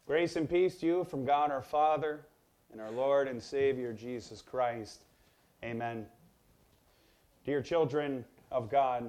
Grace and peace to you from God our Father and our Lord and Savior Jesus Christ. Amen. Dear children of God,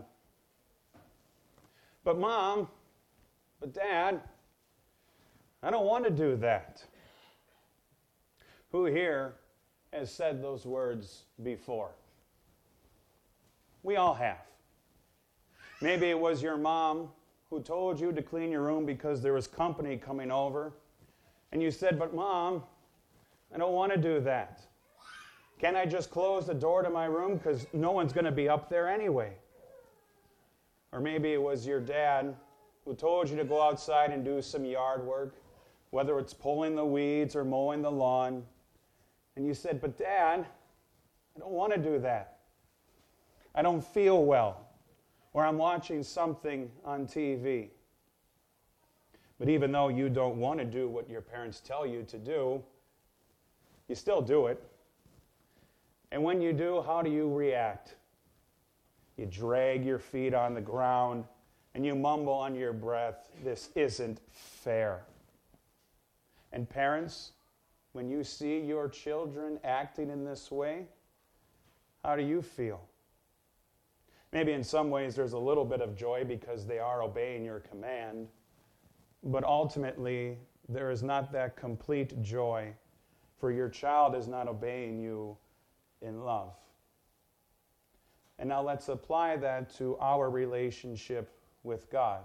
but Mom, but Dad, I don't want to do that. Who here has said those words before? We all have. Maybe it was your mom who told you to clean your room because there was company coming over. And you said, but Mom, I don't want to do that. Can't I just close the door to my room because no one's going to be up there anyway? Or maybe it was your dad who told you to go outside and do some yard work, whether it's pulling the weeds or mowing the lawn. And you said, but Dad, I don't want to do that. I don't feel well. Or I'm watching something on TV. But even though you don't want to do what your parents tell you to do, you still do it. And when you do, how do you react? You drag your feet on the ground and you mumble under your breath, this isn't fair. And parents, when you see your children acting in this way, how do you feel? Maybe in some ways there's a little bit of joy because they are obeying your command, but ultimately there is not that complete joy, for your child is not obeying you in love. And now let's apply that to our relationship with God.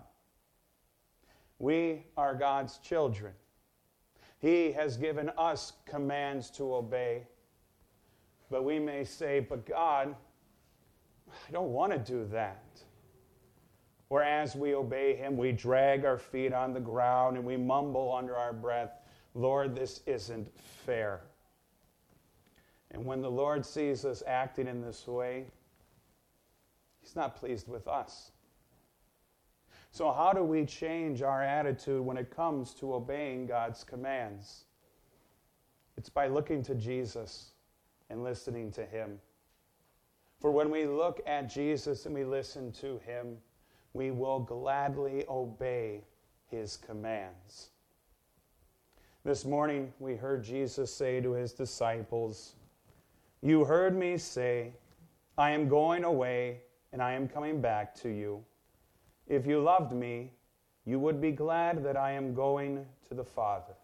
We are God's children. He has given us commands to obey, but we may say, but God, I don't want to do that. Or as we obey Him, we drag our feet on the ground and we mumble under our breath, Lord, this isn't fair. And when the Lord sees us acting in this way, He's not pleased with us. So how do we change our attitude when it comes to obeying God's commands? It's by looking to Jesus and listening to Him. For when we look at Jesus and we listen to Him, we will gladly obey His commands. This morning we heard Jesus say to His disciples, you heard me say, I am going away and I am coming back to you. If you loved me, you would be glad that I am going to the Father.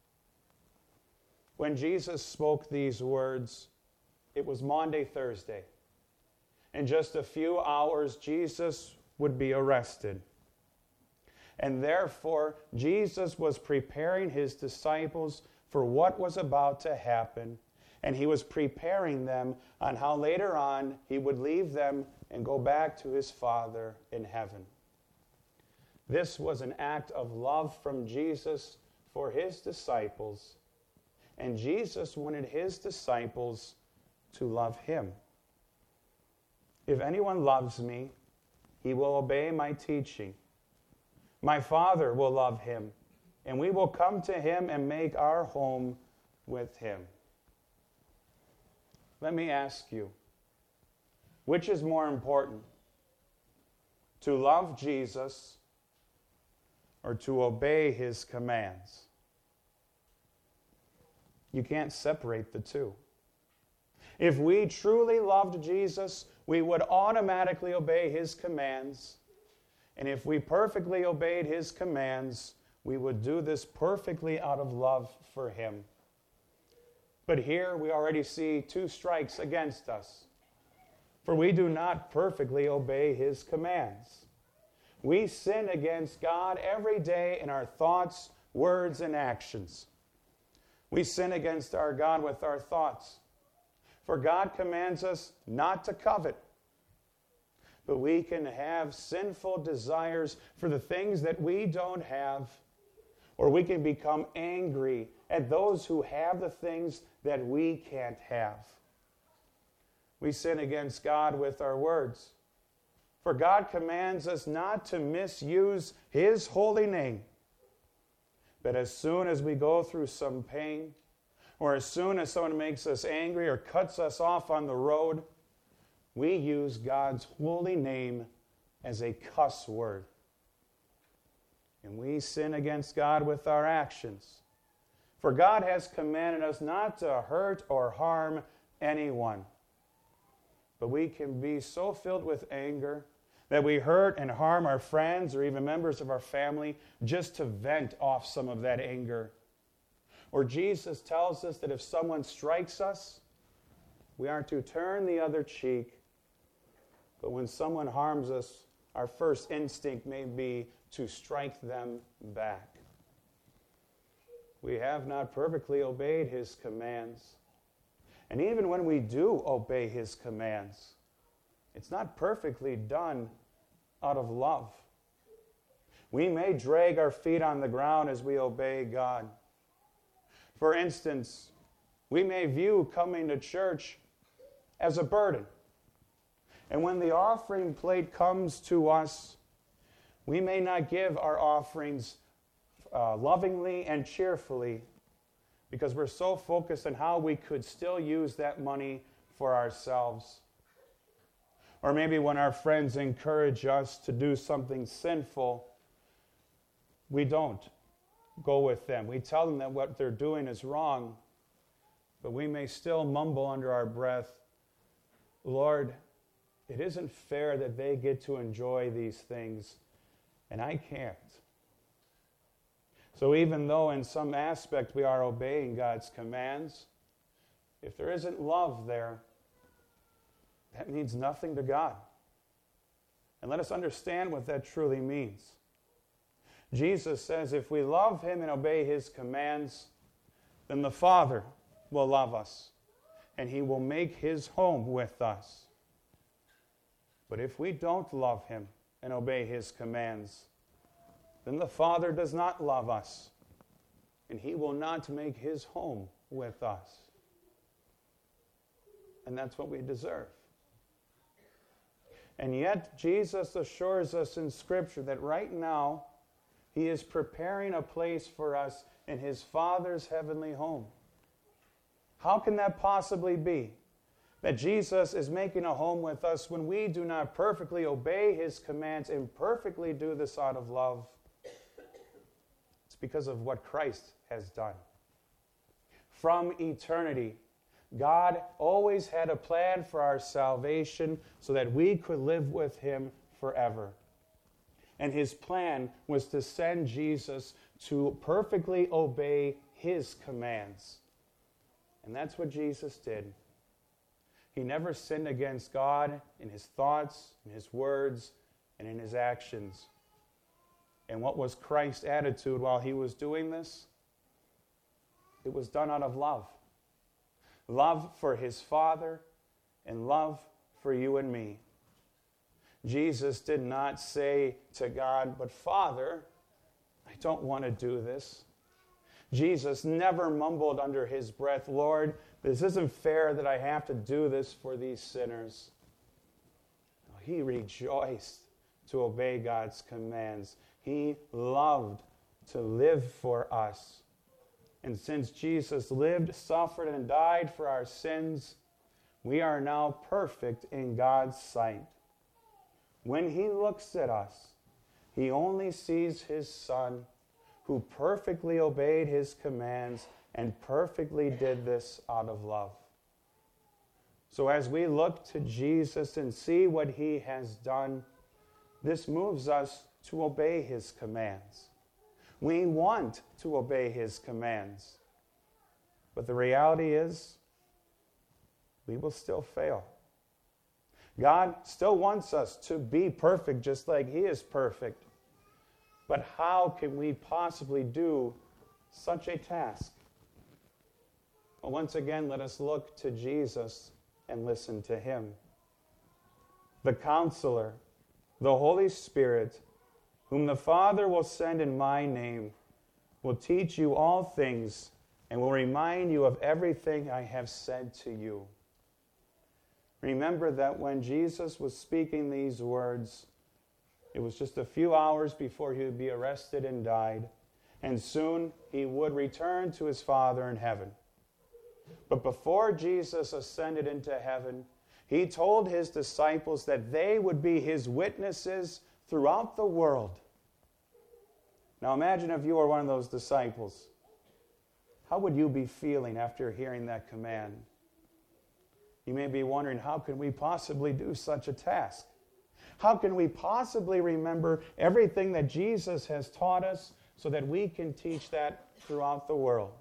When Jesus spoke these words, it was Maundy, Thursday. In just a few hours, Jesus would be arrested. And therefore, Jesus was preparing His disciples for what was about to happen, and He was preparing them on how later on He would leave them and go back to His Father in heaven. This was an act of love from Jesus for His disciples, and Jesus wanted His disciples to love Him. If anyone loves me, he will obey my teaching. My Father will love him, and we will come to him and make our home with him. Let me ask you, which is more important? To love Jesus or to obey His commands? You can't separate the two. If we truly loved Jesus, we would automatically obey His commands. And if we perfectly obeyed His commands, we would do this perfectly out of love for Him. But here we already see two strikes against us. For we do not perfectly obey His commands. We sin against God every day in our thoughts, words, and actions. We sin against our God with our thoughts. For God commands us not to covet. But we can have sinful desires for the things that we don't have. Or we can become angry at those who have the things that we can't have. We sin against God with our words. For God commands us not to misuse His holy name. But as soon as we go through some pain, or as soon as someone makes us angry or cuts us off on the road, we use God's holy name as a cuss word. And we sin against God with our actions. For God has commanded us not to hurt or harm anyone. But we can be so filled with anger that we hurt and harm our friends or even members of our family just to vent off some of that anger. Or Jesus tells us that if someone strikes us, we are to turn the other cheek. But when someone harms us, our first instinct may be to strike them back. We have not perfectly obeyed his commands. And even when we do obey his commands, it's not perfectly done out of love. We may drag our feet on the ground as we obey God. For instance, we may view coming to church as a burden. And when the offering plate comes to us, we may not give our offerings lovingly and cheerfully because we're so focused on how we could still use that money for ourselves. Or maybe when our friends encourage us to do something sinful, we don't go with them. We tell them that what they're doing is wrong, but we may still mumble under our breath, Lord, it isn't fair that they get to enjoy these things, and I can't. So even though in some aspect we are obeying God's commands, if there isn't love there, that means nothing to God. And let us understand what that truly means. Jesus says if we love him and obey his commands, then the Father will love us, and he will make his home with us. But if we don't love him and obey his commands, then the Father does not love us, and he will not make his home with us. And that's what we deserve. And yet, Jesus assures us in Scripture that right now, he is preparing a place for us in his Father's heavenly home. How can that possibly be? That Jesus is making a home with us when we do not perfectly obey his commands and perfectly do this out of love? It's because of what Christ has done. From eternity, God always had a plan for our salvation so that we could live with him forever. And his plan was to send Jesus to perfectly obey his commands. And that's what Jesus did. He never sinned against God in his thoughts, in his words, and in his actions. And what was Christ's attitude while he was doing this? It was done out of love. Love for his Father and love for you and me. Jesus did not say to God, but Father, I don't want to do this. Jesus never mumbled under his breath, Lord, this isn't fair that I have to do this for these sinners. No, he rejoiced to obey God's commands. He loved to live for us. And since Jesus lived, suffered, and died for our sins, we are now perfect in God's sight. When he looks at us, he only sees his Son, who perfectly obeyed his commands and perfectly did this out of love. So as we look to Jesus and see what he has done, this moves us to obey his commands. We want to obey his commands. But the reality is, we will still fail. God still wants us to be perfect just like he is perfect. But how can we possibly do such a task? Well, once again, let us look to Jesus and listen to him. The Counselor, the Holy Spirit, whom the Father will send in my name, will teach you all things and will remind you of everything I have said to you. Remember that when Jesus was speaking these words, it was just a few hours before he would be arrested and died, and soon he would return to his Father in heaven. But before Jesus ascended into heaven, he told his disciples that they would be his witnesses throughout the world. Now imagine if you were one of those disciples. How would you be feeling after hearing that command? You may be wondering, how can we possibly do such a task? How can we possibly remember everything that Jesus has taught us so that we can teach that throughout the world?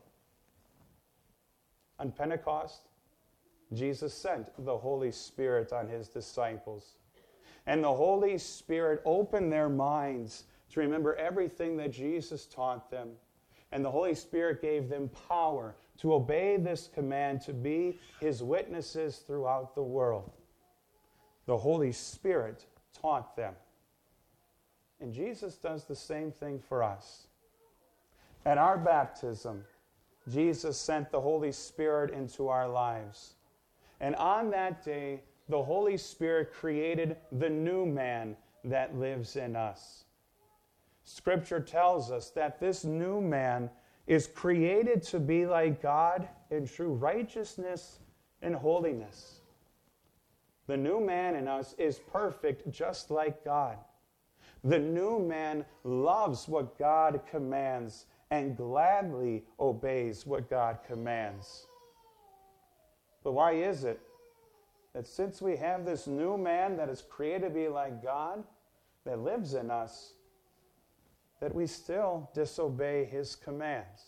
On Pentecost, Jesus sent the Holy Spirit on his disciples. And the Holy Spirit opened their minds to remember everything that Jesus taught them. And the Holy Spirit gave them power to obey this command to be his witnesses throughout the world. The Holy Spirit taught them. And Jesus does the same thing for us. At our baptism, Jesus sent the Holy Spirit into our lives. And on that day, the Holy Spirit created the new man that lives in us. Scripture tells us that this new man is created to be like God in true righteousness and holiness. The new man in us is perfect just like God. The new man loves what God commands and gladly obeys what God commands. But why is it that since we have this new man that is created to be like God, that lives in us, that we still disobey his commands?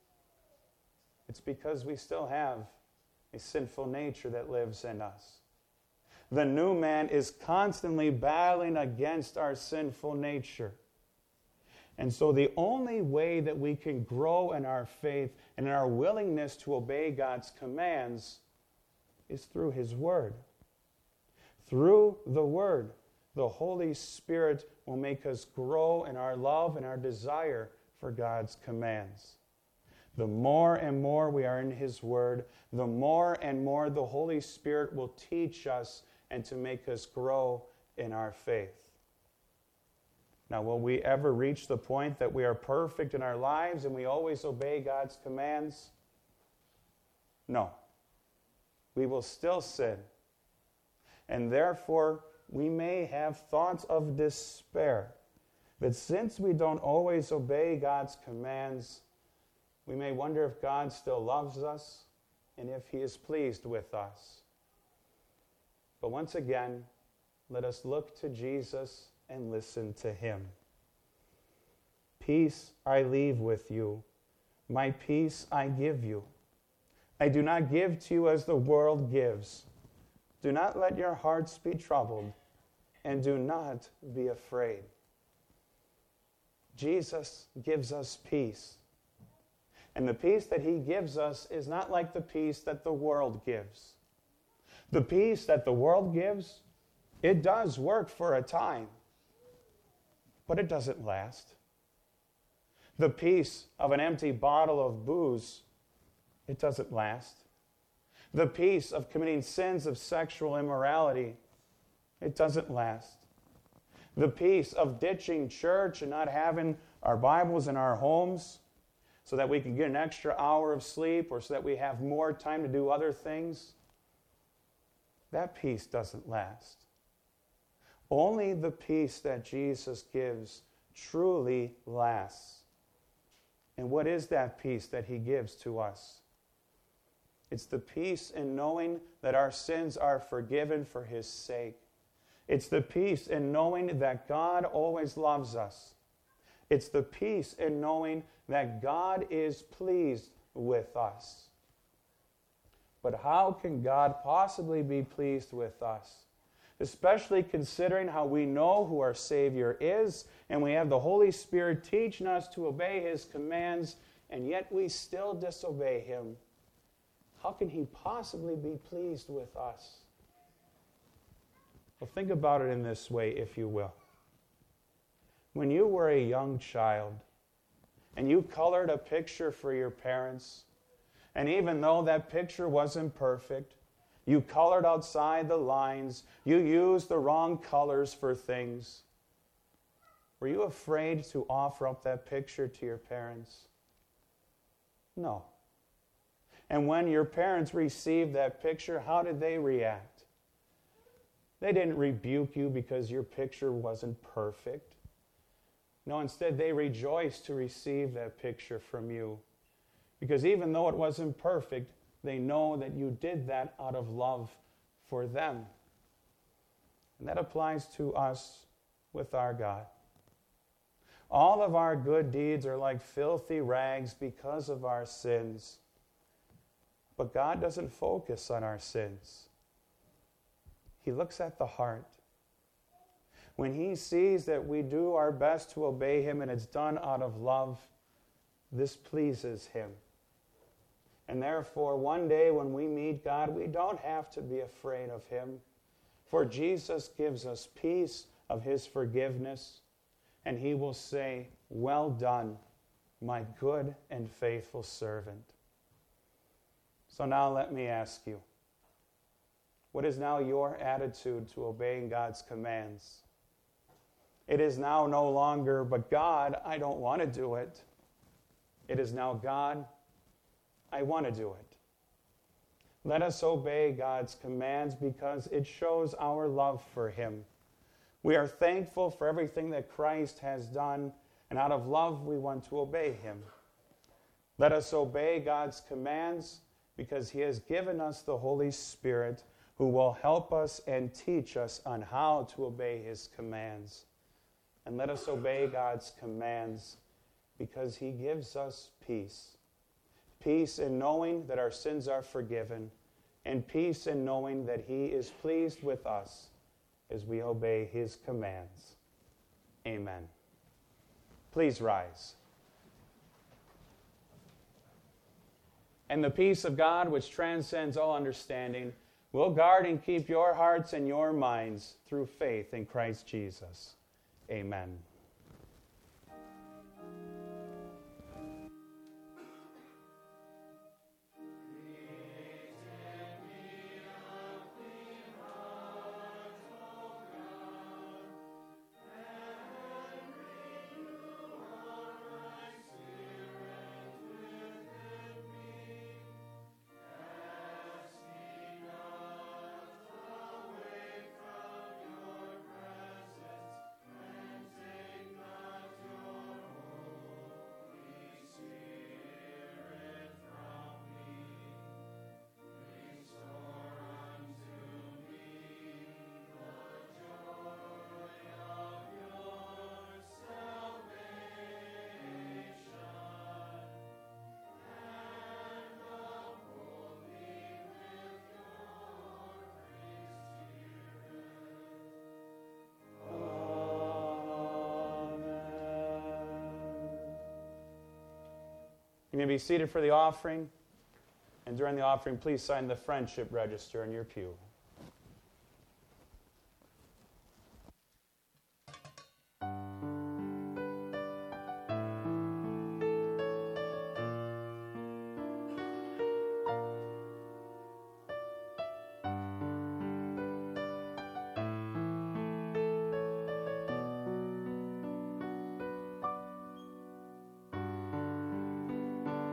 It's because we still have a sinful nature that lives in us. The new man is constantly battling against our sinful nature. And so the only way that we can grow in our faith and in our willingness to obey God's commands is through his word. Through the word, the Holy Spirit will make us grow in our love and our desire for God's commands. The more and more we are in his word, the more and more the Holy Spirit will teach us and to make us grow in our faith. Now, will we ever reach the point that we are perfect in our lives and we always obey God's commands? No. We will still sin. And therefore, we may have thoughts of despair. But since we don't always obey God's commands, we may wonder if God still loves us and if he is pleased with us. But once again, let us look to Jesus and listen to him. Peace I leave with you. My peace I give you. I do not give to you as the world gives. Do not let your hearts be troubled, and do not be afraid. Jesus gives us peace. And the peace that he gives us is not like the peace that the world gives. The peace that the world gives, it does work for a time, but it doesn't last. The peace of an empty bottle of booze, it doesn't last. The peace of committing sins of sexual immorality, it doesn't last. The peace of ditching church and not having our Bibles in our homes so that we can get an extra hour of sleep or so that we have more time to do other things, that peace doesn't last. Only the peace that Jesus gives truly lasts. And what is that peace that he gives to us? It's the peace in knowing that our sins are forgiven for his sake. It's the peace in knowing that God always loves us. It's the peace in knowing that God is pleased with us. But how can God possibly be pleased with us? Especially considering how we know who our Savior is, and we have the Holy Spirit teaching us to obey his commands, and yet we still disobey him. How can he possibly be pleased with us? Well, think about it in this way, if you will. When you were a young child, and you colored a picture for your parents, and even though that picture wasn't perfect, you colored outside the lines, you used the wrong colors for things, were you afraid to offer up that picture to your parents? No. And when your parents received that picture, how did they react? They didn't rebuke you because your picture wasn't perfect. No, instead they rejoiced to receive that picture from you. Because even though it wasn't perfect, they know that you did that out of love for them. And that applies to us with our God. All of our good deeds are like filthy rags because of our sins. But God doesn't focus on our sins. He looks at the heart. When He sees that we do our best to obey Him and it's done out of love, this pleases Him. And therefore, one day when we meet God, we don't have to be afraid of Him. For Jesus gives us peace of His forgiveness, and He will say, "Well done, my good and faithful servant." So now let me ask you, what is now your attitude to obeying God's commands? It is now no longer, "But God, I don't want to do it." It is now, "God, I want to do it." Let us obey God's commands because it shows our love for Him. We are thankful for everything that Christ has done, and out of love we want to obey Him. Let us obey God's commands because He has given us the Holy Spirit who will help us and teach us on how to obey His commands. And let us obey God's commands because He gives us peace. Peace in knowing that our sins are forgiven, and peace in knowing that He is pleased with us as we obey His commands. Amen. Please rise. And the peace of God, which transcends all understanding, will guard and keep your hearts and your minds through faith in Christ Jesus. Amen. You may be seated for the offering. And during the offering, please sign the friendship register in your pew.